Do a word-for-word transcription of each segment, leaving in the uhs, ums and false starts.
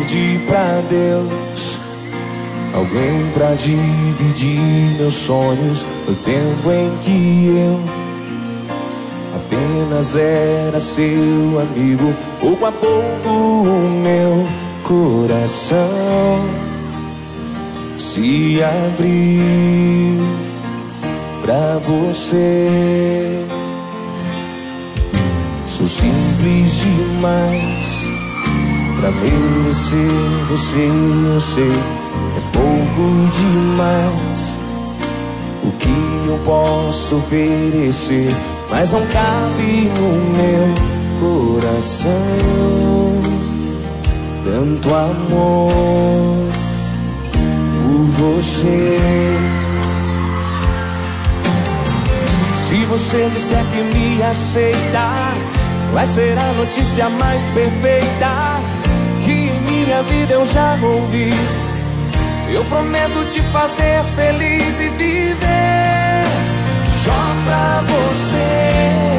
pedi pra Deus alguém pra dividir meus sonhos no tempo em que eu apenas era seu amigo. Pouco a pouco o meu coração se abriu pra você. Sou simples demais pra merecer você, eu sei. É pouco demais o que eu posso oferecer, mas não cabe no meu coração tanto amor por você. Se você disser que me aceita, vai ser a notícia mais perfeita que em minha vida eu já ouvi. Eu prometo te fazer feliz e viver só pra você.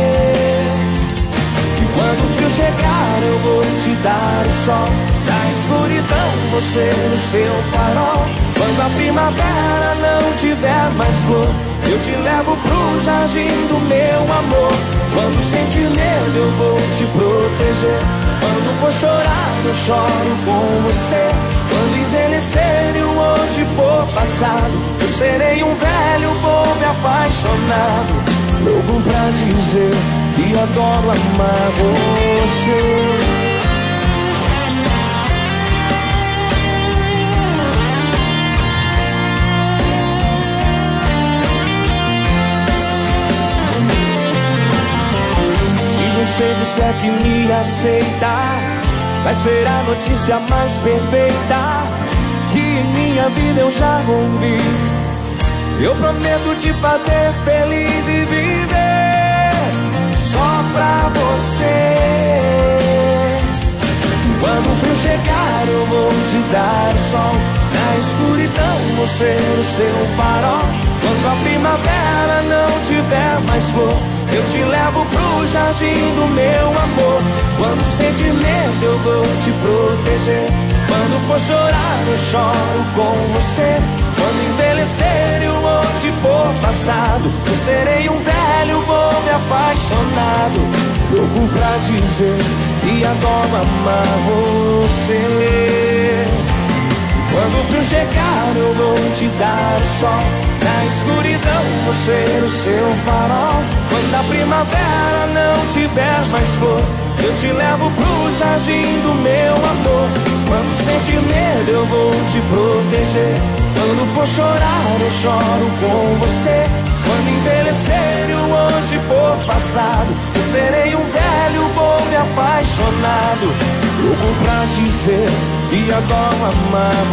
E quando o frio chegar eu vou te dar o sol, na escuridão você no seu farol. Quando a primavera não tiver mais flor, eu te levo pro jardim do meu amor. Quando sentir medo eu vou te proteger. Quando for chorar eu choro com você. Quando envelhecer e o hoje for passado, eu serei um velho bobo apaixonado, louco pra dizer que adoro amar você. Se você disser que me aceita, vai ser a notícia mais perfeita que em minha vida eu já ouvi. Eu prometo te fazer feliz e viver só pra você. Quando o frio chegar eu vou te dar o sol, na escuridão você no seu farol. Quando a primavera não tiver mais flor, eu te levo pro jardim do meu amor. Quando sentir medo eu vou te proteger. Quando for chorar eu choro com você. Quando envelhecer e o hoje for passado, eu serei um velho bobo apaixonado, louco pra dizer que adoro amar você. Quando o frio chegar eu vou te dar o sol, na escuridão você no seu farol. Quando a primavera não tiver mais flor, eu te levo pro jardim do meu amor. Quando sentir medo eu vou te proteger. Quando for chorar eu choro com você. Quando envelhecer e o hoje for passado, eu serei um velho bobo apaixonado, louco pra dizer que adoro amar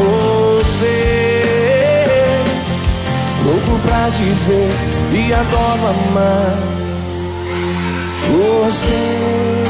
você. Louco pra dizer que adoro amar você.